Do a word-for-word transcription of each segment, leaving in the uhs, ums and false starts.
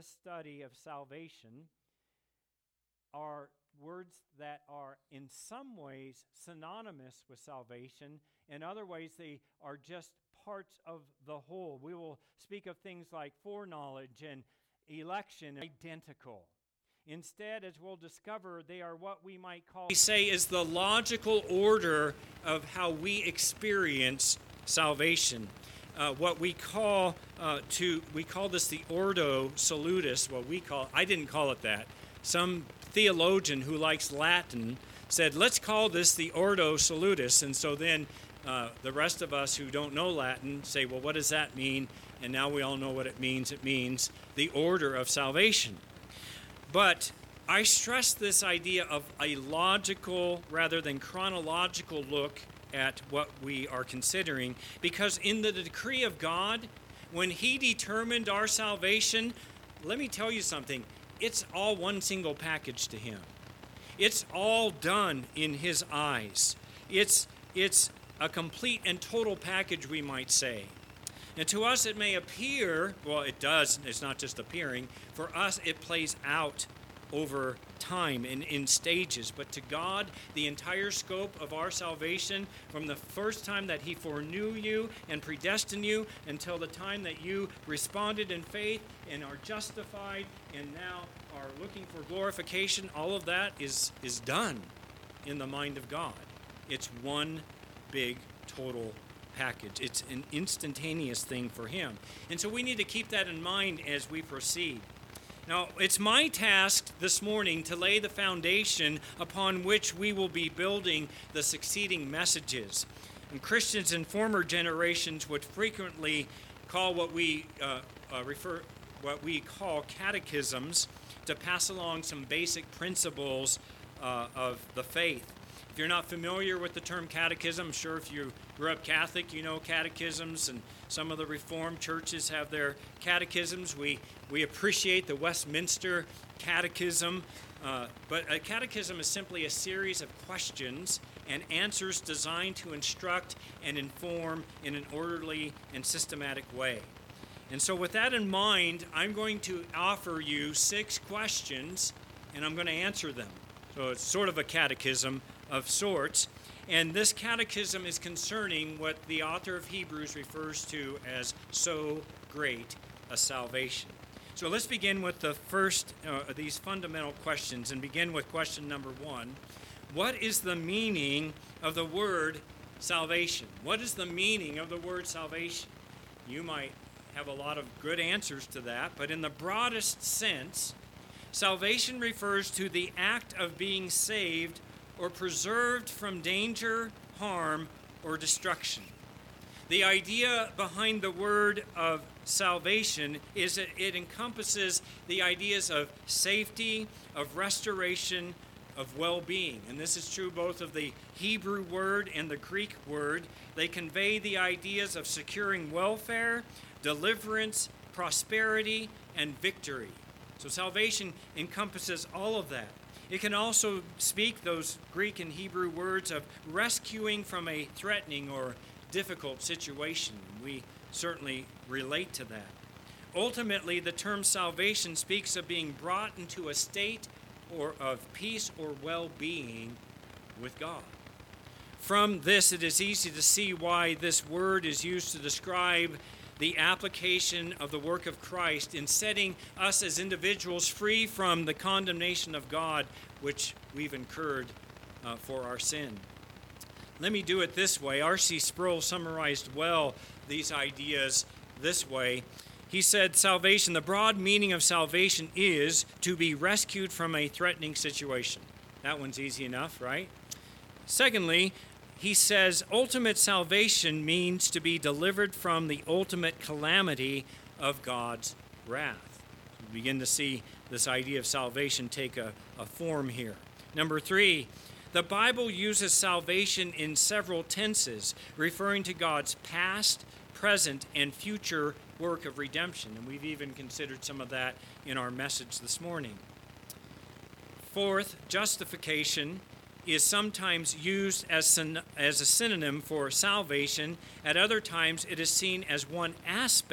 study of salvation are words that are in some ways synonymous with salvation. In other ways, they are just parts of the whole. We will speak of things like foreknowledge and election, identical. Instead, as we'll discover, they are what we might call, we say, is the logical order of how we experience salvation. Uh, what we call uh, to we call this the Ordo Salutis. What we call, I didn't call it that. Some theologian who likes Latin said, let's call this the Ordo Salutis. And so then uh, the rest of us who don't know Latin say, well, what does that mean? And now we all know what it means. It means the order of salvation. But I stress this idea of a logical rather than chronological look at what we are considering, because in the decree of God, when He determined our salvation, let me tell you something, it's all one single package to Him. It's all done in His eyes. It's, it's a complete and total package, we might say. And to us it may appear, well, it does, it's not just appearing, for us it plays out over time and in stages. But to God, the entire scope of our salvation, from the first time that He foreknew you and predestined you until the time that you responded in faith and are justified and now are looking for glorification, all of that is, is done in the mind of God. It's one big total package. It's an instantaneous thing for Him. And so we need to keep that in mind as we proceed. Now, it's my task this morning to lay the foundation upon which we will be building the succeeding messages. And Christians in former generations would frequently call what we uh, uh, refer, what we call catechisms, to pass along some basic principles uh, of the faith. If you're not familiar with the term catechism, I'm sure if you grew up Catholic, you know catechisms, and some of the Reformed churches have their catechisms. We we appreciate the Westminster Catechism, uh, but a catechism is simply a series of questions and answers designed to instruct and inform in an orderly and systematic way. And so with that in mind, I'm going to offer you six questions, and I'm going to answer them. So it's sort of a catechism of sorts. And this catechism is concerning what the author of Hebrews refers to as so great a salvation. So let's begin with the first uh, of these fundamental questions and begin with question number one. What is the meaning of the word salvation? What is the meaning of the word salvation? You might have a lot of good answers to that, but in the broadest sense, salvation refers to the act of being saved or preserved from danger, harm, or destruction. The idea behind the word of salvation is that it encompasses the ideas of safety, of restoration, of well-being. And this is true both of the Hebrew word and the Greek word. They convey the ideas of securing welfare, deliverance, prosperity, and victory. So salvation encompasses all of that. It can also speak those Greek and Hebrew words of rescuing from a threatening or difficult situation. We certainly relate to that. Ultimately, the term salvation speaks of being brought into a state or of peace or well-being with God. From this, it is easy to see why this word is used to describe the application of the work of Christ in setting us as individuals free from the condemnation of God which we've incurred uh, for our sin. Let me do it this way. R C Sproul summarized well these ideas this way. He said, salvation, the broad meaning of salvation is to be rescued from a threatening situation. That one's easy enough, right? Secondly, he says ultimate salvation means to be delivered from the ultimate calamity of God's wrath. We begin to see this idea of salvation take a, a form here. Number three, the Bible uses salvation in several tenses, referring to God's past, present, and future work of redemption. And we've even considered some of that in our message this morning. Fourth, justification is sometimes used as, syn- as a synonym for salvation. At other times, it is seen as one aspect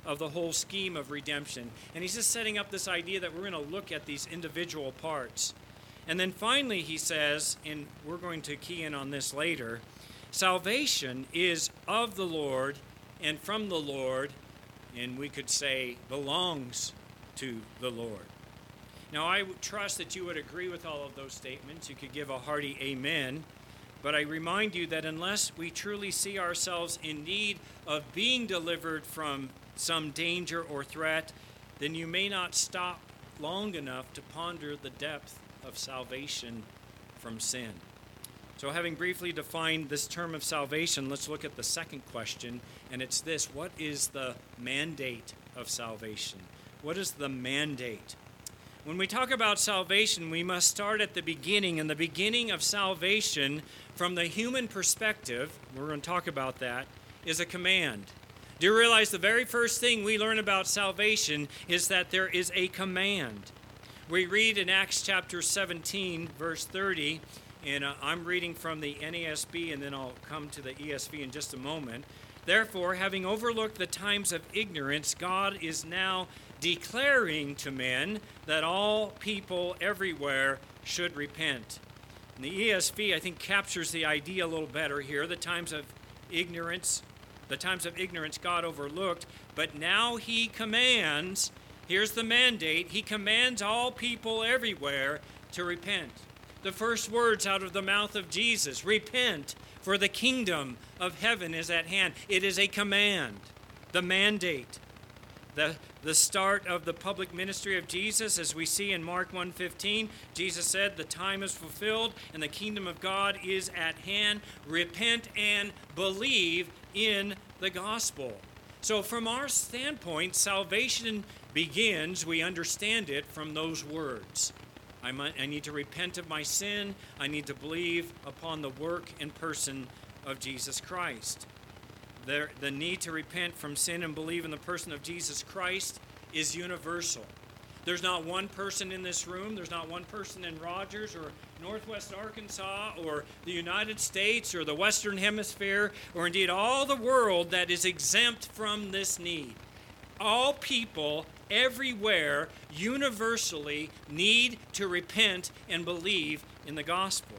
of the whole scheme of redemption. And he's just setting up this idea that we're going to look at these individual parts. And then finally he says, and we're going to key in on this later, salvation is of the Lord and from the Lord, and we could say belongs to the Lord. Now, I trust that you would agree with all of those statements. You could give a hearty amen. But I remind you that unless we truly see ourselves in need of being delivered from some danger or threat, then you may not stop long enough to ponder the depth of salvation from sin. So having briefly defined this term of salvation, let's look at the second question, and it's this: what is the mandate of salvation? What is the mandate? When we talk about salvation, we must start at the beginning, and the beginning of salvation from the human perspective, we're going to talk about that, is a command. Do you realize the very first thing we learn about salvation is that there is a command? We read in Acts chapter seventeen, verse thirty, and uh, I'm reading from the N A S B, and then I'll come to the E S V in just a moment. Therefore, having overlooked the times of ignorance, God is now declaring to men that all people everywhere should repent. And the E S V, I think, captures the idea a little better here. The times of ignorance, the times of ignorance God overlooked, but now he commands, here's the mandate, he commands all people everywhere to repent. The first words out of the mouth of Jesus, repent, for the kingdom of heaven is at hand. It is a command, the mandate. The, the start of the public ministry of Jesus, as we see in Mark one fifteen, Jesus said, the time is fulfilled and the kingdom of God is at hand. Repent and believe in the gospel. So from our standpoint, salvation begins, we understand it from those words. I, might, I need to repent of my sin. I need to believe upon the work and person of Jesus Christ. The, the need to repent from sin and believe in the person of Jesus Christ is universal. There's not one person in this room, there's not one person in Rogers or Northwest Arkansas or the United States or the Western Hemisphere or indeed all the world that is exempt from this need. All people everywhere universally need to repent and believe in the gospel.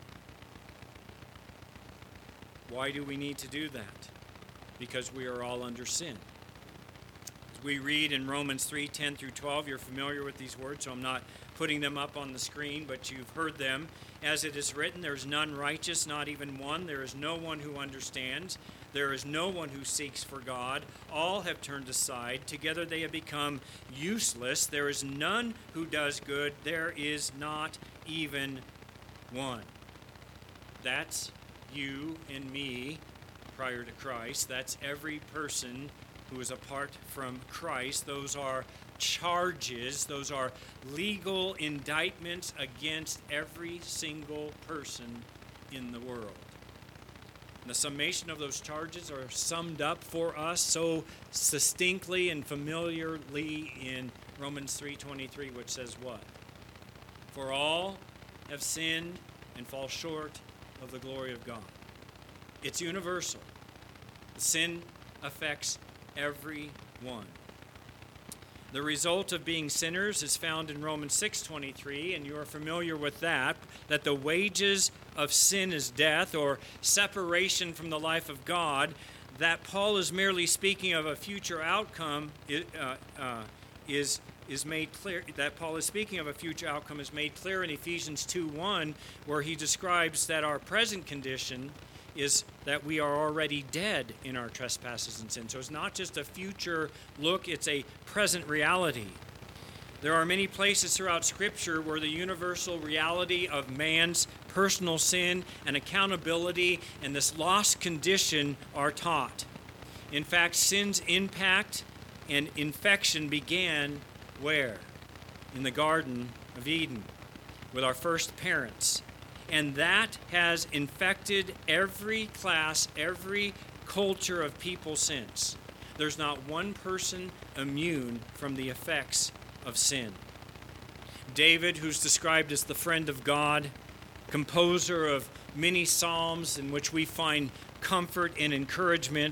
Why do we need to do that? Because we are all under sin. As we read in Romans three, ten through twelve, you're familiar with these words, so I'm not putting them up on the screen, but you've heard them. As it is written, there is none righteous, not even one. There is no one who understands. There is no one who seeks for God. All have turned aside. Together they have become useless. There is none who does good. There is not even one. That's you and me prior to Christ. That's every person who is apart from Christ. Those are charges. Those are legal indictments against every single person in the world. The summation of those charges are summed up for us so succinctly and familiarly in Romans three twenty-three, which says what? For all have sinned and fall short of the glory of God. It's universal. Sin affects everyone. The result of being sinners is found in Romans six twenty-three, and you are familiar with that, that the wages of sin is death, or separation from the life of God. That Paul is merely speaking of a future outcome uh, uh, is, is made clear. That Paul is speaking of a future outcome is made clear in Ephesians two one, where he describes that our present condition is that we are already dead in our trespasses and sins. So it's not just a future look, it's a present reality. There are many places throughout Scripture where the universal reality of man's personal sin and accountability and this lost condition are taught. In fact, sin's impact and infection began where? In the Garden of Eden with our first parents. And that has infected every class, every culture of people since. There's not one person immune from the effects of sin. David, who's described as the friend of God, composer of many psalms in which we find comfort and encouragement,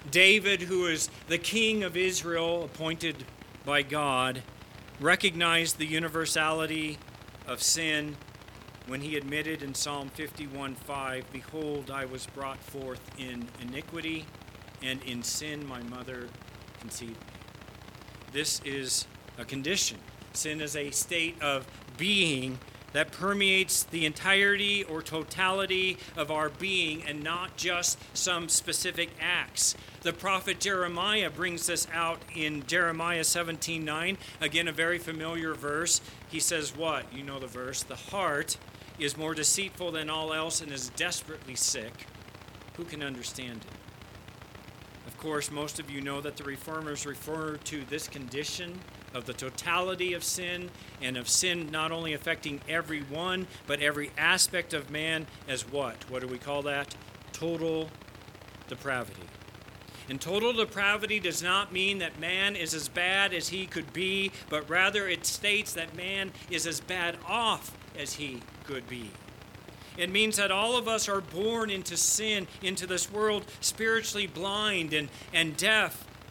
David, who is the king of Israel, appointed by God, recognized the universality of sin when he admitted in Psalm fifty-one five, "Behold, I was brought forth in iniquity, and in sin my mother conceived me." This is a condition. Sin is a state of being that permeates the entirety or totality of our being and not just some specific acts. The prophet Jeremiah brings this out in Jeremiah seventeen nine, again a very familiar verse. He says what? You know the verse. "The heart is more deceitful than all else and is desperately sick. Who can understand it?" Of course, most of you know that the Reformers refer to this condition of the totality of sin, and of sin not only affecting everyone, but every aspect of man as what? What do we call that? Total depravity. And total depravity does not mean that man is as bad as he could be, but rather it states that man is as bad off as he could be. It means that all of us are born into sin, into this world, spiritually blind and, and deaf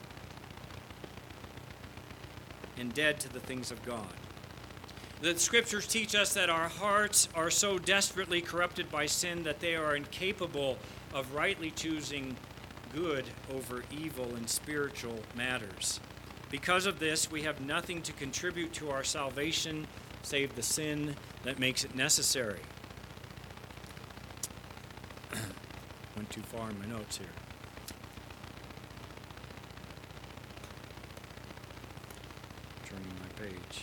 and dead to the things of God. The scriptures teach us that our hearts are so desperately corrupted by sin that they are incapable of rightly choosing good over evil in spiritual matters. Because of this, we have nothing to contribute to our salvation save the sin that makes it necessary. Went too far in my notes here. Turning my page.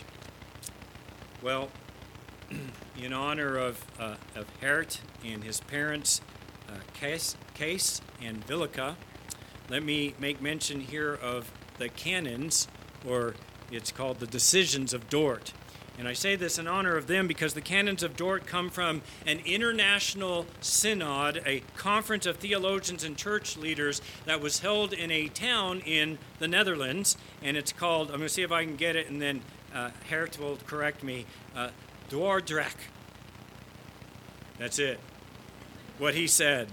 Well, in honor of uh, of Hert and his parents, uh, Case, Case and Villica, let me make mention here of the canons, or it's called the Decisions of Dort. And I say this in honor of them because the canons of Dort come from an international synod, a conference of theologians and church leaders that was held in a town in the Netherlands. And it's called, I'm going to see if I can get it, and then uh, Hert will correct me, uh, Dordrecht. That's it. What he said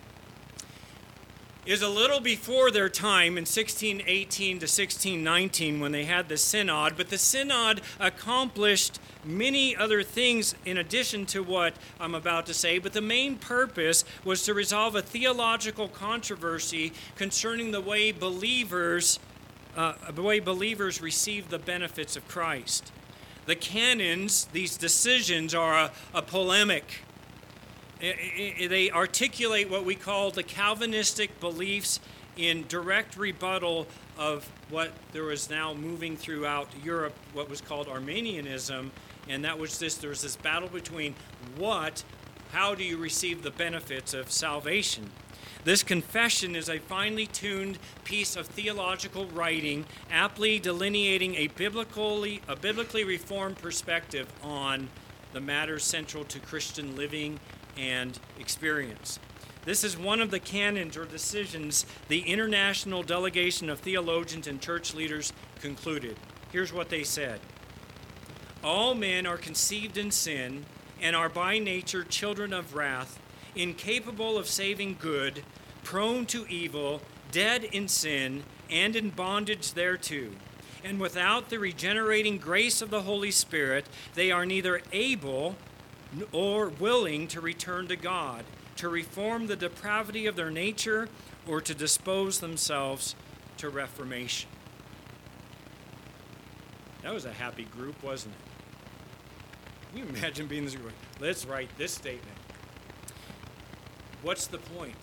is a little before their time in sixteen eighteen to sixteen nineteen when they had the synod, but the synod accomplished many other things in addition to what I'm about to say, but the main purpose was to resolve a theological controversy concerning the way believers uh, the way believers receive the benefits of Christ. The canons, these decisions, are a, a polemic. They articulate what we call the Calvinistic beliefs in direct rebuttal of what there was now moving throughout Europe, what was called Arminianism, and that was this, there was this battle between what, how do you receive the benefits of salvation? This confession is a finely tuned piece of theological writing, aptly delineating a biblically, a biblically reformed perspective on the matters central to Christian living and experience. This is one of the canons or decisions the International Delegation of Theologians and Church Leaders concluded. Here's what they said. All men are conceived in sin and are by nature children of wrath, incapable of saving good, prone to evil, dead in sin, and in bondage thereto. And without the regenerating grace of the Holy Spirit, they are neither able or willing to return to God, to reform the depravity of their nature, or to dispose themselves to reformation. That was a happy group, wasn't it? Can you imagine being this group? Let's write this statement. What's the point?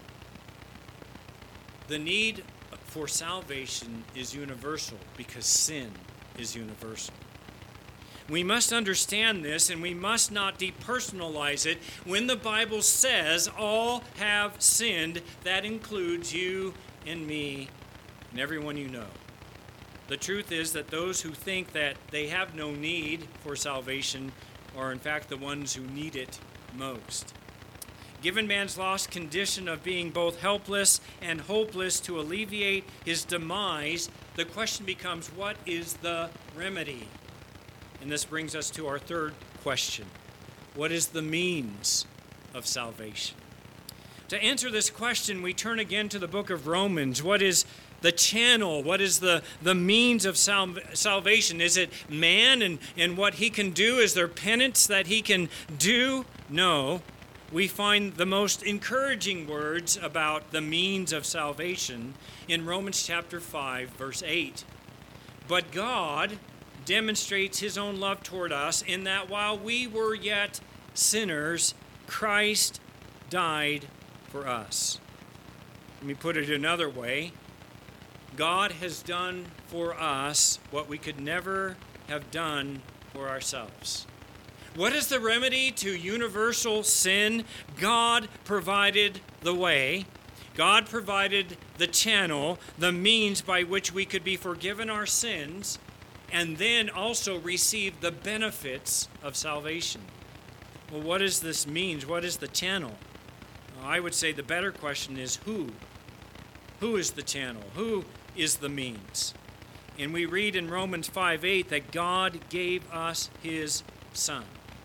The need for salvation is universal because sin is universal. We must understand this, and we must not depersonalize it. When the Bible says all have sinned, that includes you and me and everyone you know. The truth is that those who think that they have no need for salvation are in fact the ones who need it most. Given man's lost condition of being both helpless and hopeless to alleviate his demise, the question becomes, what is the remedy? And this brings us to our third question. What is the means of salvation? to answer this question, we turn again to the book of Romans. What is the channel? What is the, the means of sal- salvation? Is it man and, and what he can do? Is there penance that he can do? No. We find the most encouraging words about the means of salvation in Romans chapter five, verse eight. But God demonstrates his own love toward us in that while we were yet sinners, Christ died for us. Let me put it another way. God has done for us what we could never have done for ourselves. What is the remedy to universal sin? God provided the way. God provided the channel, the means by which we could be forgiven our sins, and then also receive the benefits of salvation. Well, what does this mean? What is the channel? Well, I would say the better question is who? Who is the channel? Who is the means? And we read in Romans five eight that God gave us his Son.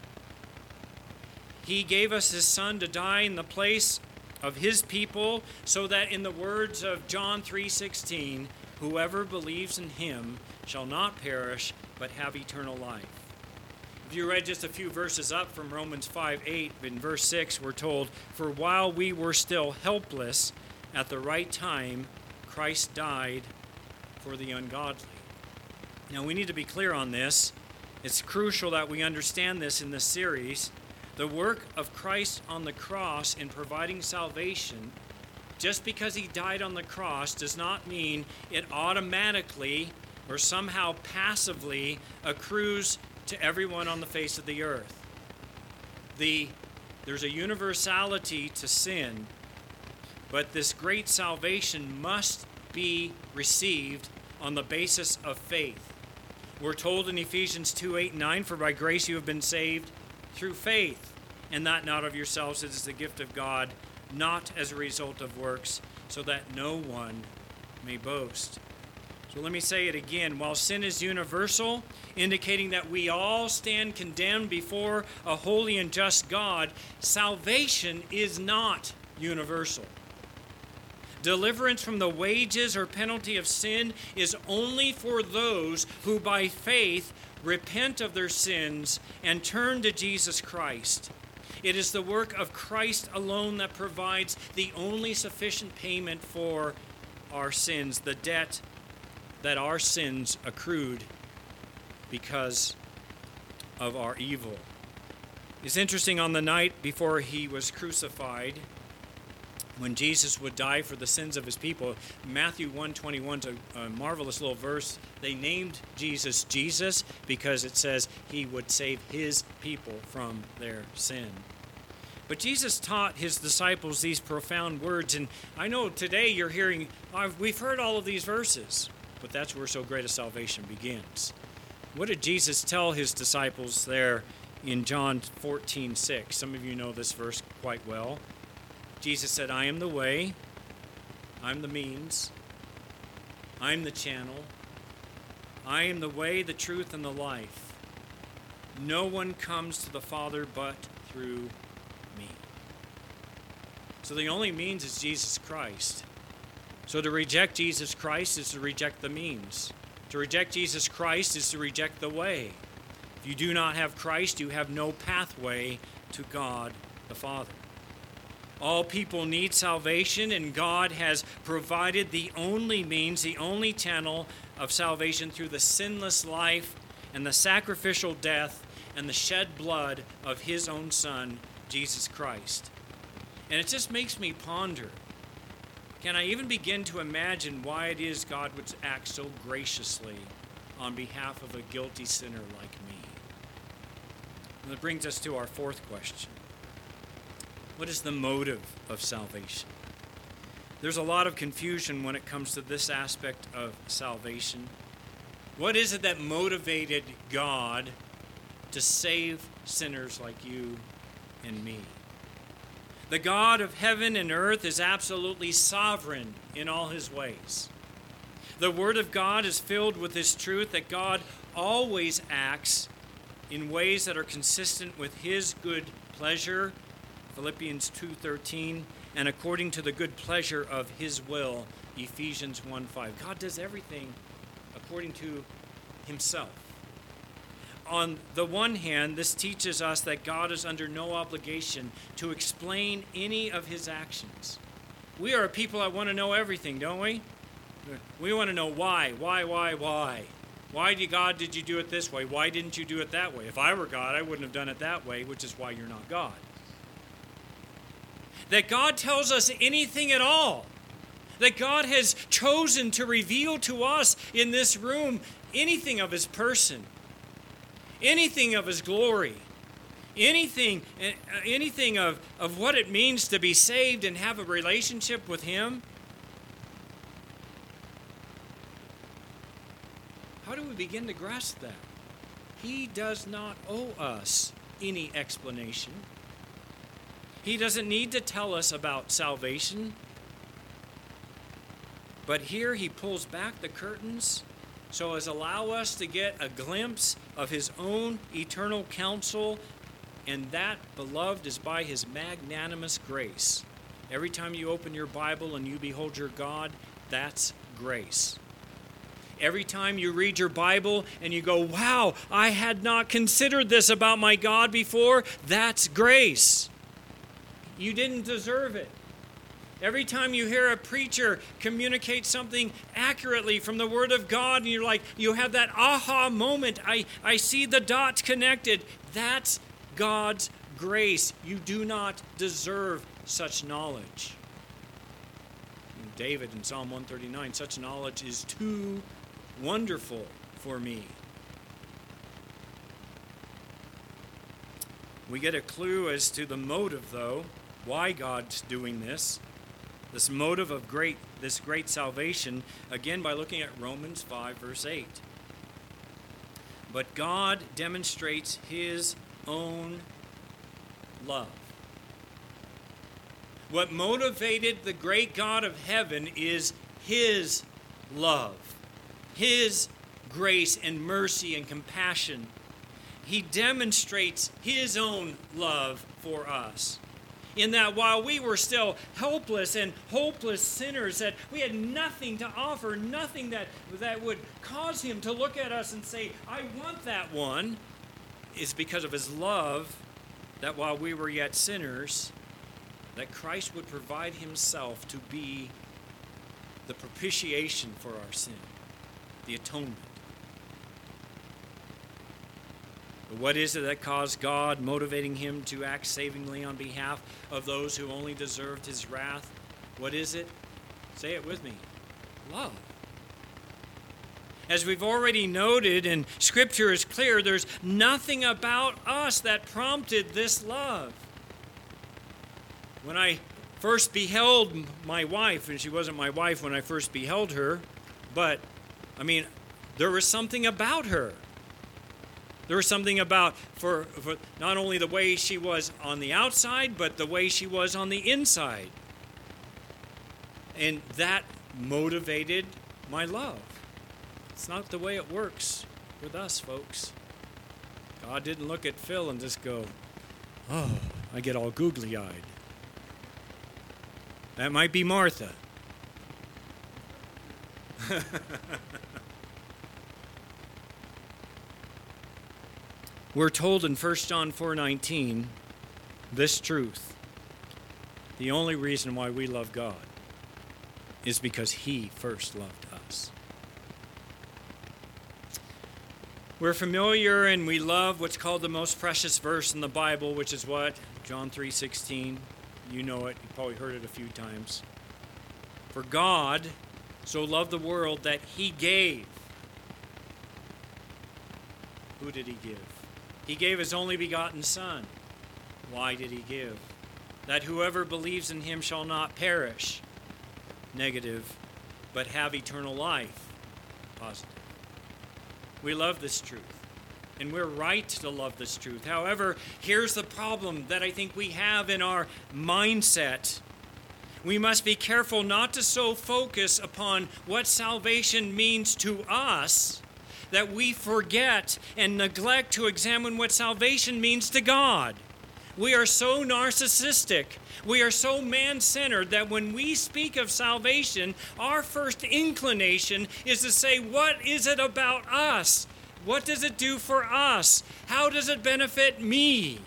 He gave us his Son to die in the place of his people, so that in the words of John three sixteen, whoever believes in him shall not perish, but have eternal life. If you read just a few verses up from Romans five eight, in verse six, we're told, for while we were still helpless, at the right time, Christ died for the ungodly. Now, we need to be clear on this. It's crucial that we understand this in this series. The work of Christ on the cross in providing salvation, just because he died on the cross, does not mean it automatically or somehow passively accrues to everyone on the face of the earth. The, there's a universality to sin, but this great salvation must be received on the basis of faith. We're told in Ephesians two eight and nine, for by grace you have been saved through faith, and that not of yourselves, it is the gift of God, not as a result of works, so that no one may boast. So let me say it again. While sin is universal, indicating that we all stand condemned before a holy and just God, salvation is not universal. Deliverance from the wages or penalty of sin is only for those who by faith repent of their sins and turn to Jesus Christ. It is the work of Christ alone that provides the only sufficient payment for our sins, the debt that our sins accrued because of our evil. It's interesting, on the night before he was crucified, when Jesus would die for the sins of his people, Matthew one twenty-one is a, a marvelous little verse. They named Jesus Jesus because it says he would save his people from their sin. But Jesus taught his disciples these profound words, and I know today you're hearing, I've, we've heard all of these verses, but that's where so great a salvation begins. What did Jesus tell his disciples there in John fourteen six? Some of you know this verse quite well. Jesus said, I am the way, I'm the means, I'm the channel, I am the way, the truth, and the life. No one comes to the Father but through me. So the only means is Jesus Christ. So to reject Jesus Christ is to reject the means. To reject Jesus Christ is to reject the way. If you do not have Christ, you have no pathway to God the Father. All people need salvation, and God has provided the only means, the only channel of salvation through the sinless life and the sacrificial death and the shed blood of his own Son, Jesus Christ. And it just makes me ponder, can I even begin to imagine why it is God would act so graciously on behalf of a guilty sinner like me? And that brings us to our fourth question. What is the motive of salvation? There's a lot of confusion when it comes to this aspect of salvation. What is it that motivated God to save sinners like you and me? The God of heaven and earth is absolutely sovereign in all his ways. The Word of God is filled with this truth that God always acts in ways that are consistent with his good pleasure Philippians two thirteen, and according to the good pleasure of his will, Ephesians one five. God does everything according to himself. On the one hand, this teaches us that God is under no obligation to explain any of his actions. We are a people that want to know everything, don't we? We want to know why, why, why, why. Why, did God, did you do it this way? Why didn't you do it that way? If I were God, I wouldn't have done it that way, which is why you're not God. That God tells us anything at all. That God has chosen to reveal to us in this room anything of his person, anything of his glory, anything, anything of, of what it means to be saved and have a relationship with him. How do we begin to grasp that? He does not owe us any explanation. He doesn't need to tell us about salvation. But here he pulls back the curtains so as allow us to get a glimpse of his own eternal counsel, and that, beloved, is by his magnanimous grace. Every time you open your Bible and you behold your God, that's grace. Every time you read your Bible and you go, wow, I had not considered this about my God before, that's grace. You didn't deserve it. Every time you hear a preacher communicate something accurately from the Word of God, and you're like, you have that aha moment, I, I see the dots connected, that's God's grace. You do not deserve such knowledge. David in Psalm one thirty-nine, such knowledge is too wonderful for me. We get a clue as to the motive, though, why God's doing this. This motive of great, this great salvation, again by looking at Romans five, verse eight. But God demonstrates his own love. What motivated the great God of heaven is his love, his grace and mercy and compassion. He demonstrates his own love for us. In that while we were still helpless and hopeless sinners, that we had nothing to offer, nothing that, that would cause him to look at us and say, I want that one, is because of his love, that while we were yet sinners, that Christ would provide himself to be the propitiation for our sin, the atonement. But what is it that caused God, motivating him to act savingly on behalf of those who only deserved his wrath? What is it? Say it with me. Love. As we've already noted, and Scripture is clear, there's nothing about us that prompted this love. When I first beheld my wife, and she wasn't my wife when I first beheld her, but, I mean, there was something about her. There was something about, for, for not only the way she was on the outside, but the way she was on the inside. And that motivated my love. It's not the way it works with us, folks. God didn't look at Phil and just go, oh, I get all googly-eyed. That might be Martha. We're told in First John four nineteen this truth. The only reason why we love God is because he first loved us. We're familiar and we love what's called the most precious verse in the Bible, which is what? John three sixteen. You know it. You've probably heard it a few times. For God so loved the world that he gave. Who did he give? He gave his only begotten Son. Why did he give? That whoever believes in him shall not perish, negative, but have eternal life, positive. We love this truth, and we're right to love this truth. However, here's the problem that I think we have in our mindset. We must be careful not to so focus upon what salvation means to us that we forget and neglect to examine what salvation means to God. we are so narcissistic, we are so man-centered that when we speak of salvation, our first inclination is to say, what is it about us? What does it do for us? How does it benefit me?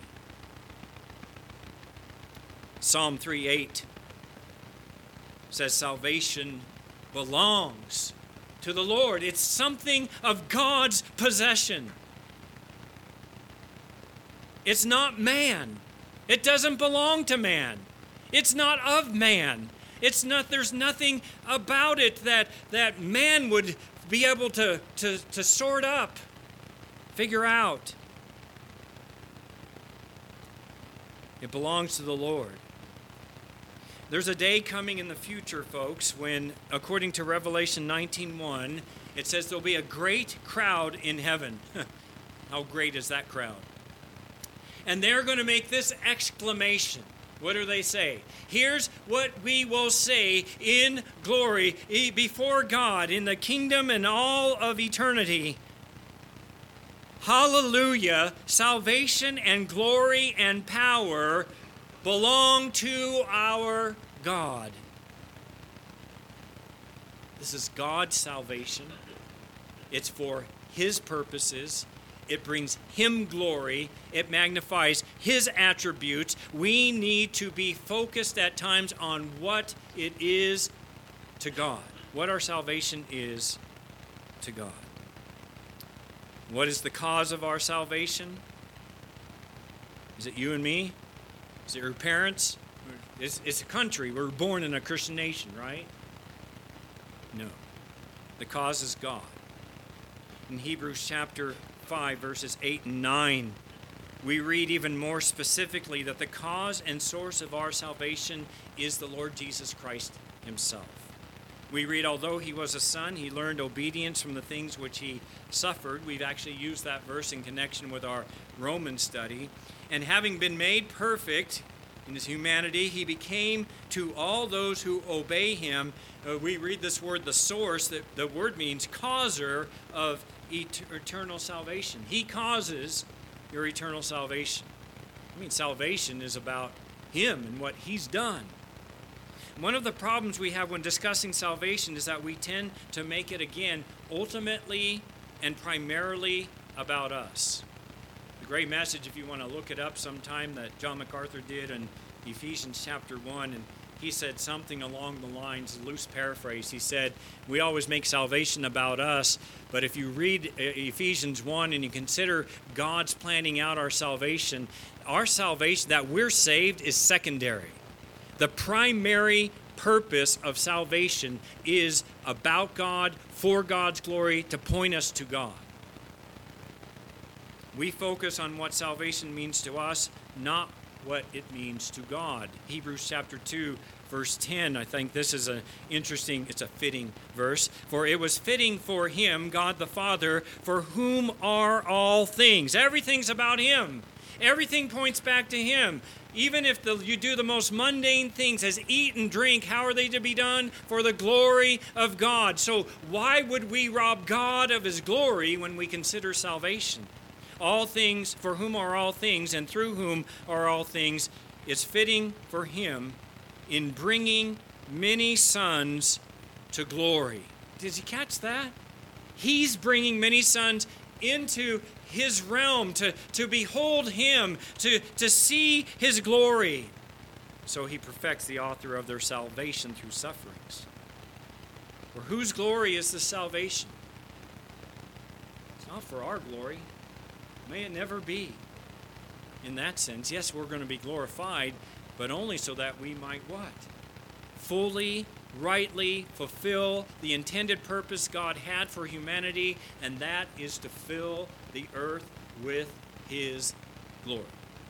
Psalm three eight says salvation belongs to the Lord. It's something of God's possession. It's not man. It doesn't belong to man. It's not of man. It's not, there's nothing about it that, that man would be able to, to, to sort up, figure out. It belongs to the Lord. There's a day coming in the future, folks, when, according to Revelation nineteen one, it says there'll be a great crowd in heaven. How great is that crowd? And they're going to make this exclamation. What do they say? Here's what we will say in glory before God in the kingdom and all of eternity. Hallelujah, salvation and glory and power belong to our God. This is God's salvation. It's for His purposes. It brings Him glory. It magnifies His attributes. We need to be focused at times on what it is to God, what our salvation is to God. What is the cause of our salvation? Is it you and me? Is it your parents? It's, it's a country. We're born in a Christian nation, right? No. The cause is God. In Hebrews chapter five, verses eight and nine, we read even more specifically that the cause and source of our salvation is the Lord Jesus Christ Himself. We read, although He was a son, He learned obedience from the things which He suffered. We've actually used that verse in connection with our Roman study. And having been made perfect in His humanity, He became to all those who obey Him. Uh, we read this word, the source, that the word means causer of et- eternal salvation. He causes your eternal salvation. I mean, salvation is about Him and what He's done. One of the problems we have when discussing salvation is that we tend to make it, again, ultimately and primarily about us. The great message, if you want to look it up sometime, that John MacArthur did in Ephesians chapter one, and he said something along the lines, loose paraphrase. He said, we always make salvation about us, but if you read Ephesians one and you consider God's planning out our salvation, our salvation, that we're saved, is secondary. The primary purpose of salvation is about God, for God's glory, to point us to God. We focus on what salvation means to us, not what it means to God. Hebrews chapter two, verse ten, I think this is an interesting, it's a fitting verse. For it was fitting for Him, God the Father, for whom are all things. Everything's about Him. Everything points back to Him. Even if the, you do the most mundane things as eat and drink, how are they to be done? For the glory of God. So why would we rob God of His glory when we consider salvation? All things, for whom are all things, and through whom are all things, it's fitting for Him in bringing many sons to glory. Did you catch that? He's bringing many sons into His realm, to, to behold Him, to, to see His glory. So He perfects the author of their salvation through sufferings. For whose glory is this salvation? It's not for our glory. May it never be. In that sense, yes, we're going to be glorified, but only so that we might what? Fully, rightly fulfill the intended purpose God had for humanity, and that is to fill the earth with His glory.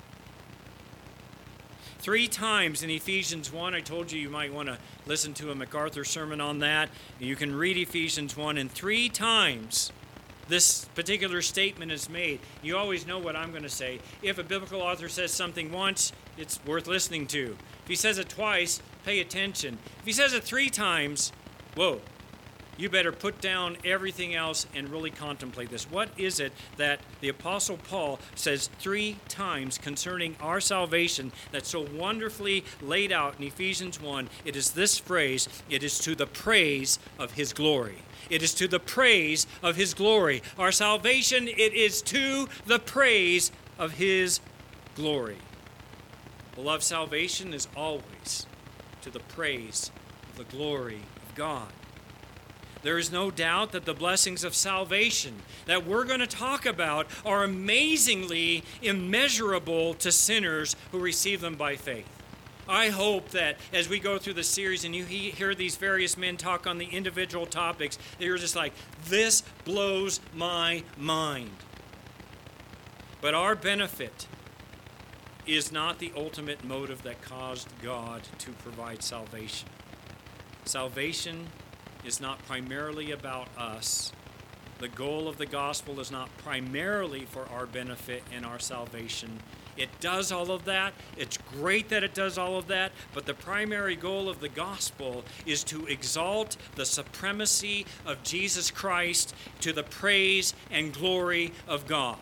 Three times in Ephesians one, I told you you might want to listen to a MacArthur sermon on that. You can read Ephesians one, and three times this particular statement is made. You always know what I'm going to say. If a biblical author says something once, it's worth listening to. If he says it twice, pay attention. If he says it three times, whoa, you better put down everything else and really contemplate this. What is it that the Apostle Paul says three times concerning our salvation that's so wonderfully laid out in Ephesians one? It is this phrase, it is to the praise of his glory. It is to the praise of his glory. Our salvation, it is to the praise of his glory. Beloved, salvation is always to the praise of the glory of God. There is no doubt that the blessings of salvation that we're going to talk about are amazingly immeasurable to sinners who receive them by faith. I hope that as we go through the series and you hear these various men talk on the individual topics, that you're just like, this blows my mind. But our benefit is not the ultimate motive that caused God to provide salvation. Salvation is not primarily about us. The goal of the gospel is not primarily for our benefit and our salvation. It does all of that. It's great that it does all of that, but the primary goal of the gospel is to exalt the supremacy of Jesus Christ to the praise and glory of God.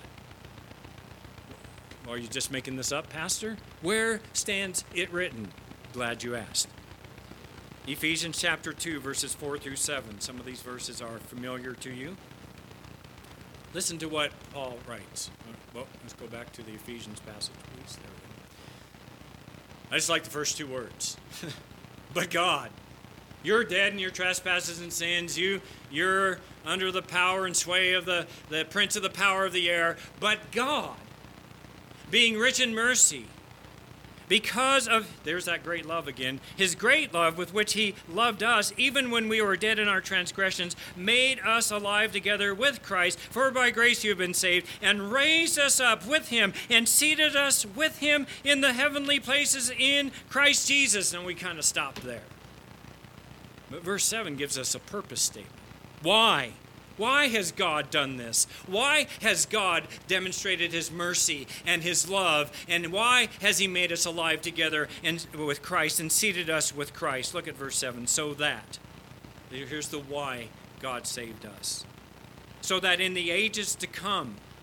Are you just making this up, Pastor? Where stands it written? Glad you asked. Ephesians chapter two, verses four through seven. Some of these verses are familiar to you. Listen to what Paul writes. Well, let's go back to the Ephesians passage, please. There we go. I just like the first two words. But God, you're dead in your trespasses and sins. You, you're under the power and sway of the, the prince of the power of the air. But God, being rich in mercy, because of, there's that great love again, his great love with which he loved us, even when we were dead in our transgressions, made us alive together with Christ. For by grace you have been saved, and raised us up with him, and seated us with him in the heavenly places in Christ Jesus. And we kind of stopped there. But verse seven gives us a purpose statement. Why? Why has God done this? Why has God demonstrated his mercy and his love? And why has he made us alive together and with Christ and seated us with Christ? Look at verse seven. So that, here's the why God saved us. So that in the ages to come,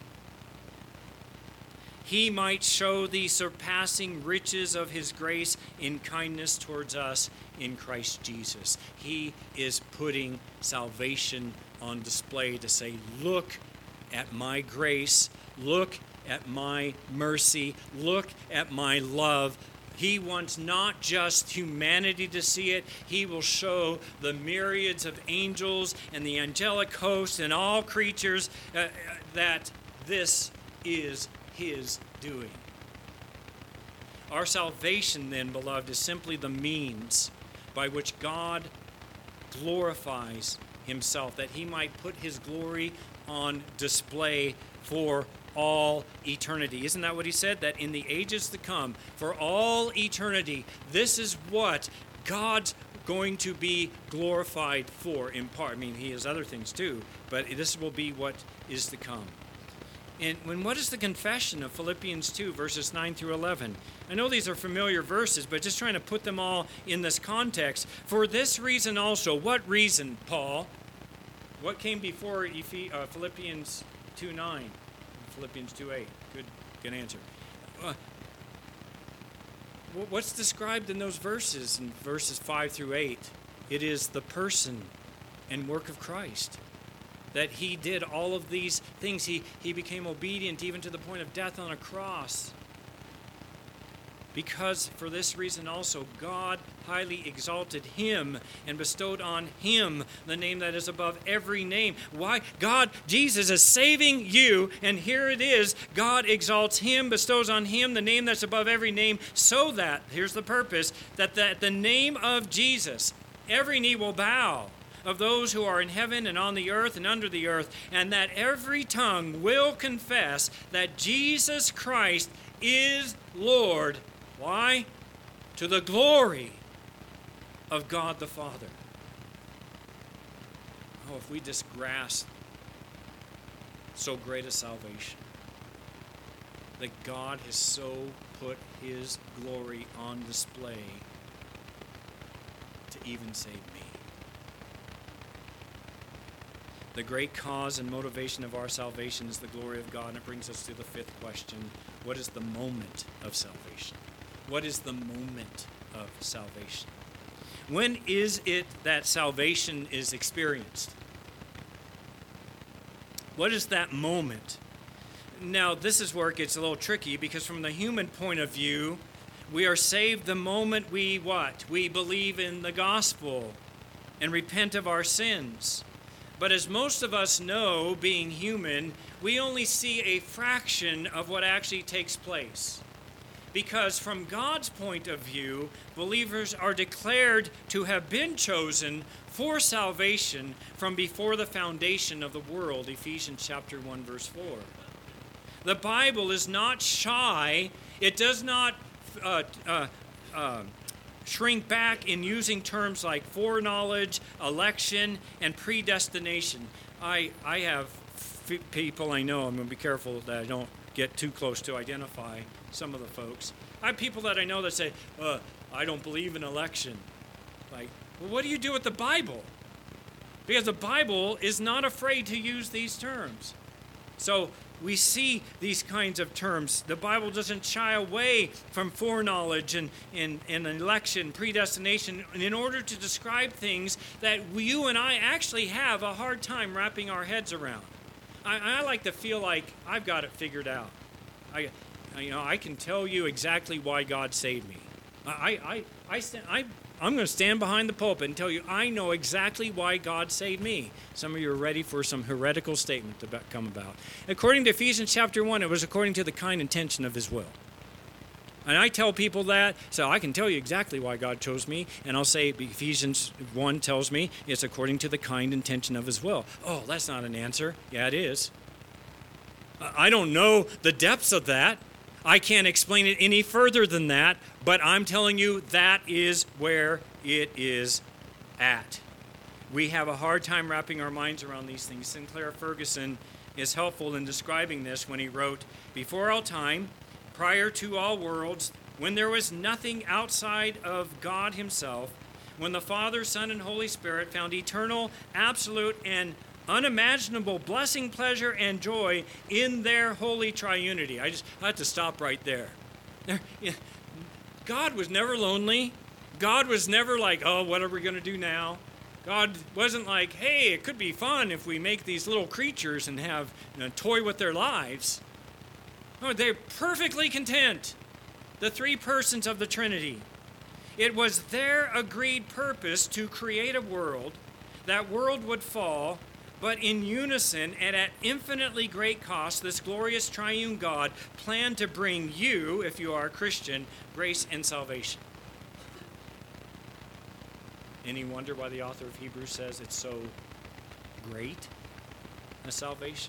he might show the surpassing riches of his grace in kindness towards us in Christ Jesus. He is putting salvation on display to say, look at my grace, look at my mercy, look at my love. He wants not just humanity to see it, he will show the myriads of angels and the angelic hosts and all creatures uh, that this is his doing. Our salvation then, beloved, is simply the means by which God glorifies himself, that he might put his glory on display for all eternity. Isn't that what he said? That in the ages to come, for all eternity, this is what God's going to be glorified for in part. I mean, he has other things too, but this will be what is to come. And when what is the confession of Philippians two, verses nine through eleven? I know these are familiar verses, but just trying to put them all in this context. For this reason also, what reason, Paul? What came before Eph- uh, Philippians two nine? Philippians two eight. Good, good answer. Uh, what's described in those verses, in verses five through eight? It is the person and work of Christ. That he did all of these things. He, he became obedient even to the point of death on a cross. Because for this reason also, God highly exalted him and bestowed on him the name that is above every name. Why? God, Jesus is saving you, and here it is. God exalts him, bestows on him the name that's above every name, so that, here's the purpose, that the, the name of Jesus, every knee will bow, of those who are in heaven and on the earth and under the earth, and that every tongue will confess that Jesus Christ is Lord. Why? To the glory of God the Father. Oh, if we just grasp so great a salvation, that God has so put his glory on display to even save me. The great cause and motivation of our salvation is the glory of God. And it brings us to the fifth question. What is the moment of salvation? What is the moment of salvation? When is it that salvation is experienced? What is that moment? Now, this is where it gets a little tricky, because from the human point of view, we are saved the moment we what? We believe in the gospel and repent of our sins. But as most of us know, being human, we only see a fraction of what actually takes place. Because from God's point of view, believers are declared to have been chosen for salvation from before the foundation of the world, Ephesians chapter one, verse four. The Bible is not shy. It does not uh, uh, uh, shrink back in using terms like foreknowledge, election, and predestination. I, I have f- people I know, I'm going to be careful that I don't get too close to identify some of the folks. I have people that I know that say, uh, I don't believe in election. Like, well, what do you do with the Bible? Because the Bible is not afraid to use these terms. So we see these kinds of terms. The Bible doesn't shy away from foreknowledge and, and, and election, predestination, in order to describe things that you and I actually have a hard time wrapping our heads around. I, I like to feel like I've got it figured out. I, you know, I can tell you exactly why God saved me. I, I, I, stand, I, I'm going to stand behind the pulpit and tell you I know exactly why God saved me. Some of you are ready for some heretical statement to come about. According to Ephesians chapter one, it was according to the kind intention of his will. And I tell people that, so I can tell you exactly why God chose me, and I'll say Ephesians one tells me it's according to the kind intention of his will. Oh, that's not an answer. Yeah, it is. I don't know the depths of that. I can't explain it any further than that, but I'm telling you that is where it is at. We have a hard time wrapping our minds around these things. Sinclair Ferguson is helpful in describing this when he wrote, "Before all time, prior to all worlds, when there was nothing outside of God himself, when the Father, Son, and Holy Spirit found eternal, absolute, and unimaginable blessing, pleasure, and joy in their holy triunity." I just I have to stop right there. there yeah, God was never lonely. God was never like, oh, what are we going to do now? God wasn't like, hey, it could be fun if we make these little creatures and have, you know, toy with their lives. No, they're perfectly content. The three persons of the Trinity. It was their agreed purpose to create a world. That world would fall, but in unison and at infinitely great cost, this glorious triune God planned to bring you, if you are a Christian, grace and salvation. Any wonder why the author of Hebrews says it's so great, a salvation?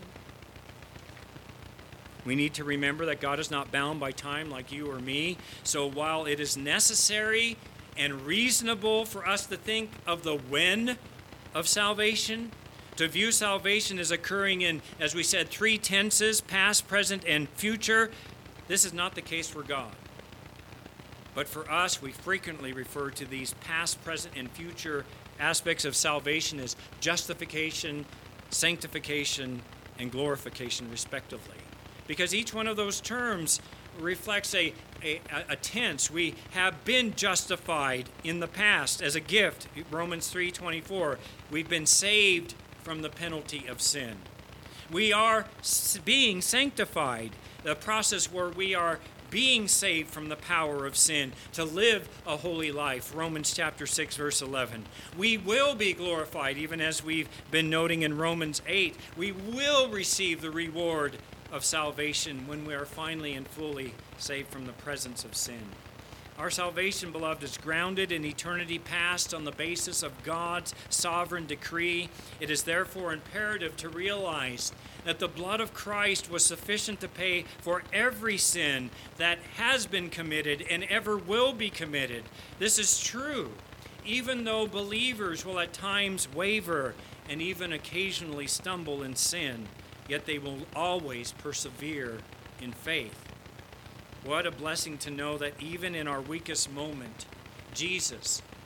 We need to remember that God is not bound by time like you or me. So while it is necessary and reasonable for us to think of the when of salvation, to view salvation as occurring in, as we said, three tenses, past, present, and future, this is not the case for God. But for us, we frequently refer to these past, present, and future aspects of salvation as justification, sanctification, and glorification, respectively. Because each one of those terms reflects a, a, a tense. We have been justified in the past as a gift, Romans three twenty-four. We've been saved from the penalty of sin. We are being sanctified, the process where we are being saved from the power of sin to live a holy life, Romans chapter six, verse eleven. We will be glorified, even as we've been noting in Romans eight. We will receive the reward of salvation when we are finally and fully saved from the presence of sin. Our salvation, beloved, is grounded in eternity past on the basis of God's sovereign decree. It is therefore imperative to realize that the blood of Christ was sufficient to pay for every sin that has been committed and ever will be committed. This is true, even though believers will at times waver and even occasionally stumble in sin, yet they will always persevere in faith. What a blessing to know that even in our weakest moment, Jesus,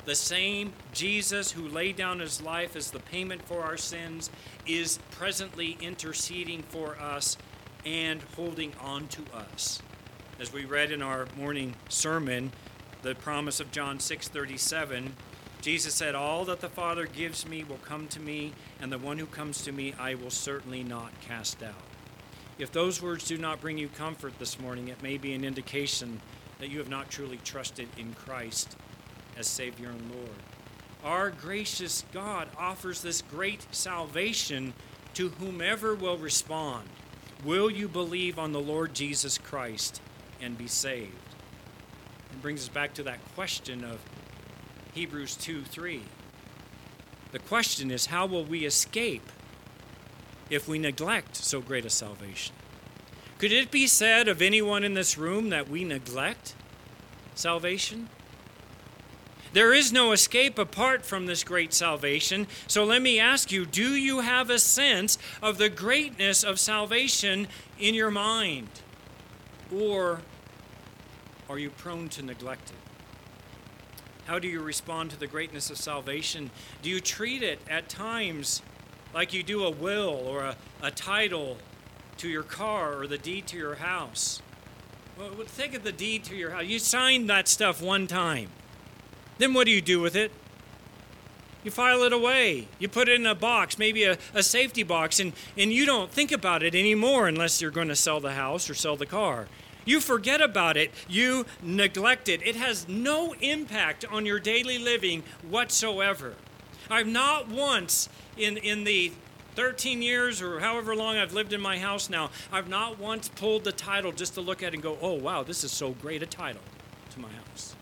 The same Jesus who laid down his life as the payment for our sins is presently interceding for us and holding on to us. As we read in our morning sermon, the promise of John six thirty-seven, Jesus said, "All that the Father gives me will come to me, and the one who comes to me I will certainly not cast out." If those words do not bring you comfort this morning, it may be an indication that you have not truly trusted in Christ as Savior and Lord. Our gracious God offers this great salvation to whomever will respond. Will you believe on the Lord Jesus Christ and be saved? It brings us back to that question of Hebrews two three. The question is, how will we escape if we neglect so great a salvation? Could it be said of anyone in this room that we neglect salvation? There is no escape apart from this great salvation. So let me ask you, do you have a sense of the greatness of salvation in your mind? Or are you prone to neglect it? How do you respond to the greatness of salvation? Do you treat it at times like you do a will or a, a title to your car or the deed to your house? Well, think of the deed to your house. You signed that stuff one time. Then what do you do with it? You file it away. You put it in a box, maybe a, a safety box, and, and you don't think about it anymore unless you're going to sell the house or sell the car. You forget about it. You neglect it. It has no impact on your daily living whatsoever. I've not once in, in the thirteen years or however long I've lived in my house now, I've not once pulled the title just to look at it and go, oh, wow, this is so great a title to my house.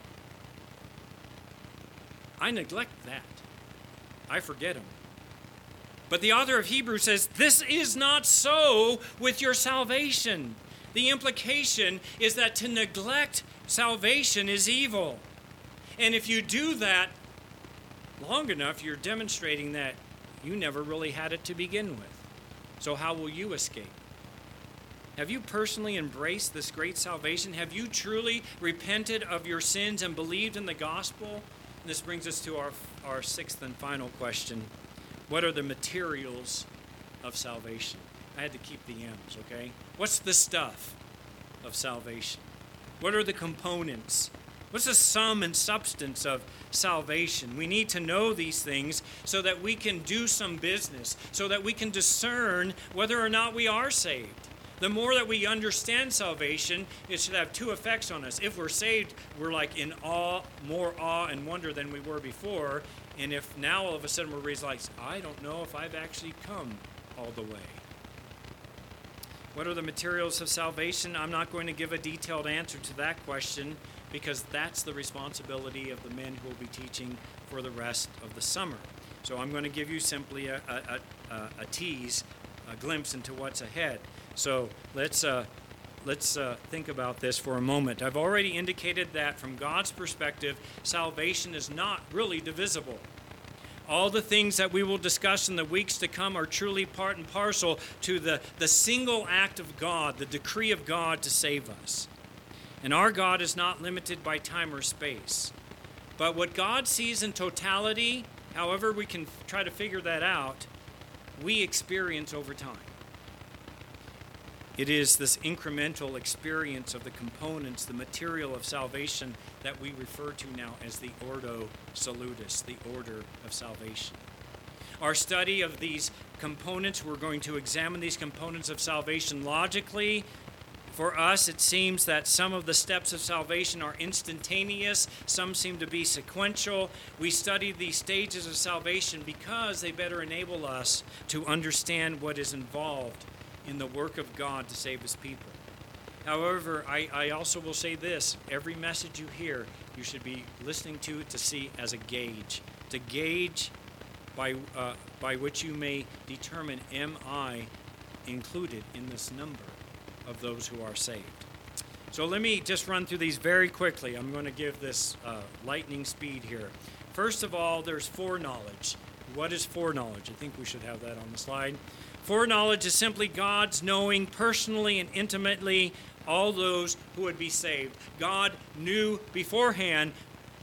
I neglect that. I forget them. But the author of Hebrews says, this is not so with your salvation. The implication is that to neglect salvation is evil. And if you do that long enough, you're demonstrating that you never really had it to begin with. So how will you escape? Have you personally embraced this great salvation? Have you truly repented of your sins and believed in the gospel? And this brings us to our, our sixth and final question. What are the materials of salvation? I had to keep the M's, okay? What's the stuff of salvation? What are the components? What's the sum and substance of salvation? We need to know these things so that we can do some business, so that we can discern whether or not we are saved. The more that we understand salvation, it should have two effects on us. If we're saved, we're like in awe, more awe and wonder than we were before. And if now all of a sudden we're realizing, I don't know if I've actually come all the way. What are the materials of salvation? I'm not going to give a detailed answer to that question because that's the responsibility of the men who will be teaching for the rest of the summer. So I'm going to give you simply a, a, a, a tease, a glimpse into what's ahead. So let's, uh, let's uh, think about this for a moment. I've already indicated that from God's perspective, salvation is not really divisible. All the things that we will discuss in the weeks to come are truly part and parcel to the, the single act of God, the decree of God to save us. And our God is not limited by time or space. But what God sees in totality, however we can try to figure that out, we experience over time. It is this incremental experience of the components, the material of salvation that we refer to now as the Ordo Salutis, the order of salvation. Our study of these components, we're going to examine these components of salvation logically. For us, it seems that some of the steps of salvation are instantaneous, some seem to be sequential. We study these stages of salvation because they better enable us to understand what is involved in the work of God to save his people. However, I, I also will say this, every message you hear, you should be listening to it to see as a gauge, to gauge by, uh, by which you may determine, am I included in this number of those who are saved? So let me just run through these very quickly. I'm going to give this uh, lightning speed here. First of all, there's foreknowledge. What is foreknowledge? I think we should have that on the slide. Foreknowledge is simply God's knowing personally and intimately all those who would be saved. God knew beforehand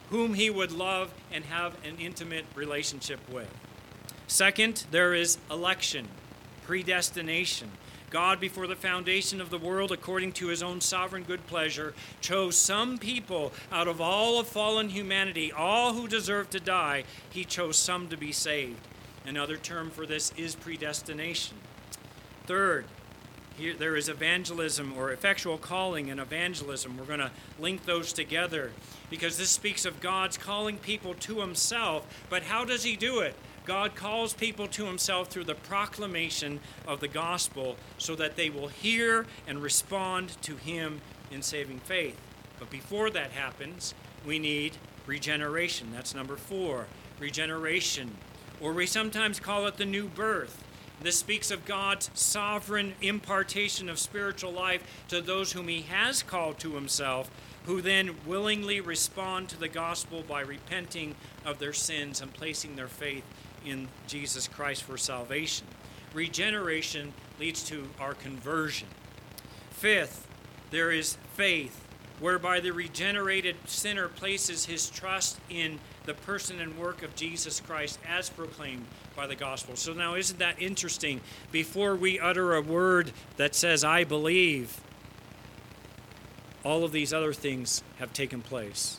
whom he would love and have an intimate relationship with. Second, there is election, predestination. God, before the foundation of the world, according to his own sovereign good pleasure, chose some people out of all of fallen humanity, all who deserve to die. He chose some to be saved. Another term for this is predestination. Third, here there is evangelism, or effectual calling and evangelism. We're going to link those together because this speaks of God's calling people to himself. But how does he do it? God calls people to himself through the proclamation of the gospel so that they will hear and respond to him in saving faith. But before that happens, we need regeneration. That's number four, regeneration. Or we sometimes call it the new birth. This speaks of God's sovereign impartation of spiritual life to those whom he has called to himself, who then willingly respond to the gospel by repenting of their sins and placing their faith in Jesus Christ for salvation. Regeneration leads to our conversion. Fifth, there is faith, whereby the regenerated sinner places his trust in the person and work of Jesus Christ as proclaimed by the gospel. So now, isn't that interesting? Before we utter a word that says, I believe, all of these other things have taken place.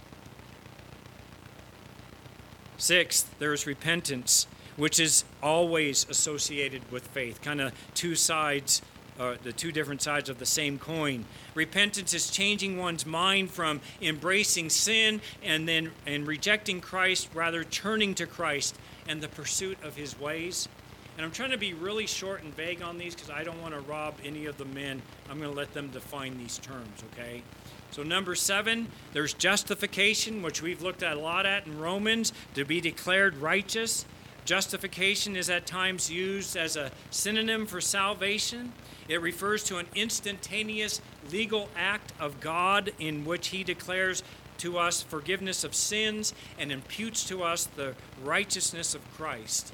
Sixth, there is repentance, which is always associated with faith, kind of two sides, uh, the two different sides of the same coin. Repentance is changing one's mind from embracing sin and then and rejecting Christ, rather turning to Christ and the pursuit of his ways. And I'm trying to be really short and vague on these because I don't want to rob any of the men. I'm going to let them define these terms, okay? So number seven, there's justification, which we've looked at a lot at in Romans, to be declared righteous. Justification is at times used as a synonym for salvation. It refers to an instantaneous legal act of God in which he declares to us forgiveness of sins and imputes to us the righteousness of Christ.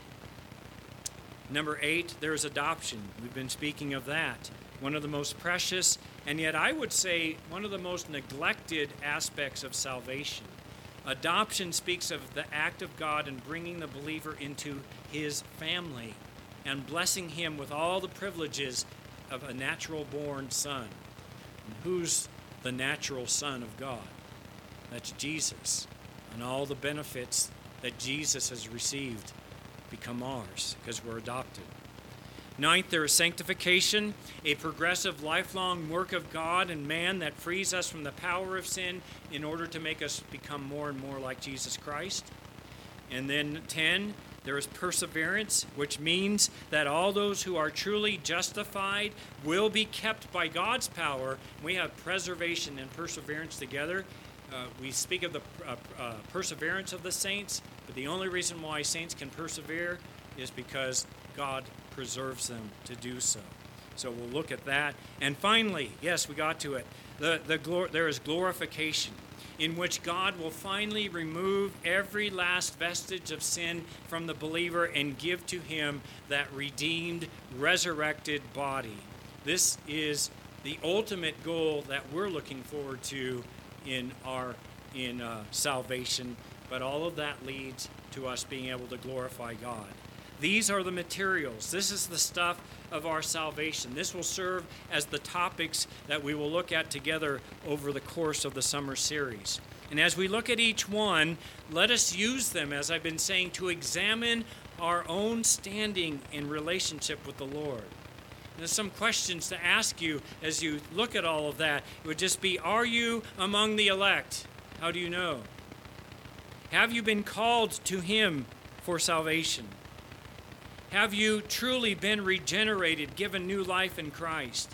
Number eight, there's adoption. We've been speaking of that. One of the most precious, and yet I would say one of the most neglected aspects of salvation. Adoption speaks of the act of God in bringing the believer into his family and blessing him with all the privileges of a natural-born son. And who's the natural son of God? That's Jesus. And all the benefits that Jesus has received become ours because we're adopted. Ninth, there is sanctification, a progressive, lifelong work of God and man that frees us from the power of sin in order to make us become more and more like Jesus Christ. And then ten, there is perseverance, which means that all those who are truly justified will be kept by God's power. We have preservation and perseverance together. Uh, we speak of the uh, uh, perseverance of the saints, but the only reason why saints can persevere is because God preserves them to do so. So we'll look at that. And finally, yes, we got to it. The, the glor- there is glorification, in which God will finally remove every last vestige of sin from the believer and give to him that redeemed, resurrected body. This is the ultimate goal that we're looking forward to in our in uh, salvation, but all of that leads to us being able to glorify God. These are the materials. This is the stuff of our salvation. This will serve as the topics that we will look at together over the course of the summer series. And as we look at each one, let us use them, as I've been saying, to examine our own standing in relationship with the Lord. There's some questions to ask you as you look at all of that. It would just be, are you among the elect? How do you know? Have you been called to him for salvation? Have you truly been regenerated, given new life in Christ?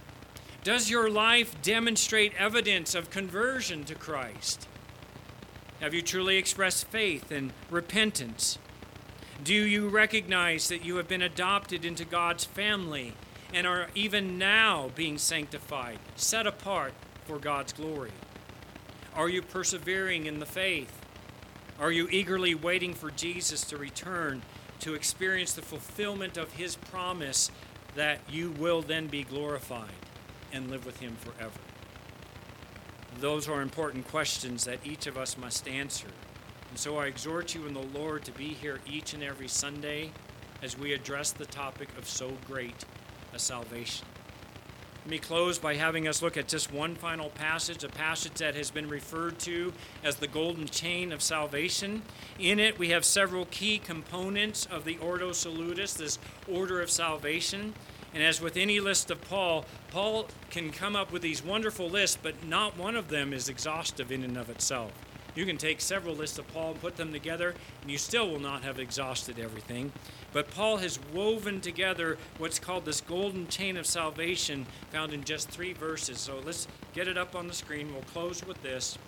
Does your life demonstrate evidence of conversion to Christ? Have you truly expressed faith and repentance? Do you recognize that you have been adopted into God's family and are even now being sanctified, set apart for God's glory? Are you persevering in the faith? Are you eagerly waiting for Jesus to return to experience the fulfillment of his promise that you will then be glorified and live with him forever? those are important questions that each of us must answer. And so I exhort you in the Lord to be here each and every Sunday as we address the topic of so great a salvation. Let me close by having us look at just one final passage, a passage that has been referred to as the golden chain of salvation. In it, we have several key components of the Ordo Salutis, this order of salvation. And as with any list of Paul, Paul can come up with these wonderful lists, but not one of them is exhaustive in and of itself. You can take several lists of Paul and put them together, and you still will not have exhausted everything. But Paul has woven together what's called this golden chain of salvation found in just three verses. So let's get it up on the screen. We'll close with this.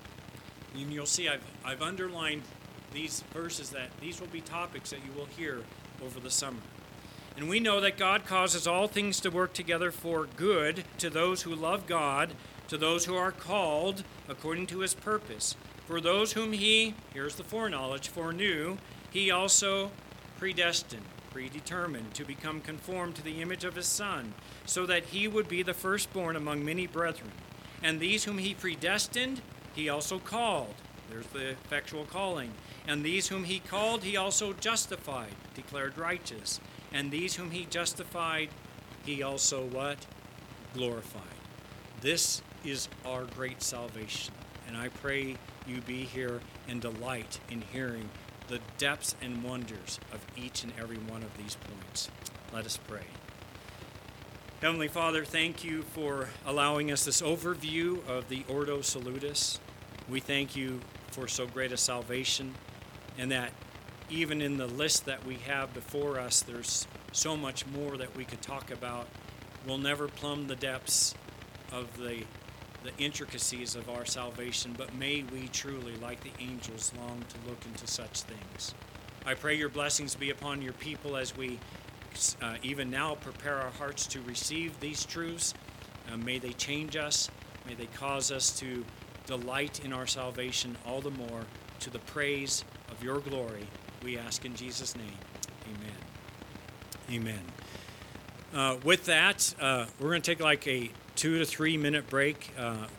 And you'll see I've, I've underlined these verses that these will be topics that you will hear over the summer. And we know that God causes all things to work together for good to those who love God, to those who are called according to his purpose. For those whom he, here's the foreknowledge, foreknew, he also predestined, predetermined to become conformed to the image of his Son, so that he would be the firstborn among many brethren. And these whom he predestined, he also called. There's the effectual calling. And these whom he called, he also justified, declared righteous. And these whom he justified, he also what? Glorified. This is our great salvation. And I pray you be here and delight in hearing the depths and wonders of each and every one of these points. Let us pray. Heavenly Father, thank you for allowing us this overview of the Ordo Salutis. We thank you for so great a salvation, and that even in the list that we have before us, there's so much more that we could talk about. We'll never plumb the depths of the the intricacies of our salvation, but may we truly, like the angels, long to look into such things. I pray your blessings be upon your people as we uh, even now prepare our hearts to receive these truths. Uh, may they change us. May they cause us to delight in our salvation all the more to the praise of your glory. We ask in Jesus' name. Amen. Amen. Uh, with that, uh, we're going to take like a two to three minute break. Uh,